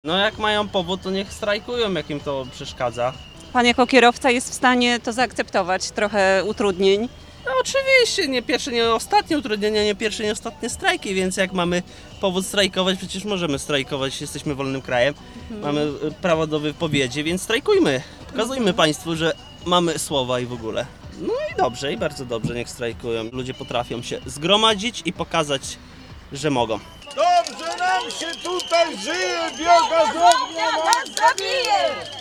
No jak mają powód, to niech strajkują, jak im to przeszkadza. Pan jako kierowca jest w stanie to zaakceptować, trochę utrudnień? No oczywiście, nie pierwsze, nie ostatnie utrudnienia, nie pierwsze, nie ostatnie strajki, więc jak mamy powód strajkować, przecież możemy strajkować, jesteśmy wolnym krajem, mamy prawo do wypowiedzi, więc strajkujmy, pokazujmy państwu, że mamy słowa i w ogóle. No i dobrze, i bardzo dobrze, niech strajkują. Ludzie potrafią się zgromadzić i pokazać, że mogą. Dobrze nam się tutaj żyje, biogazownia nas zabije!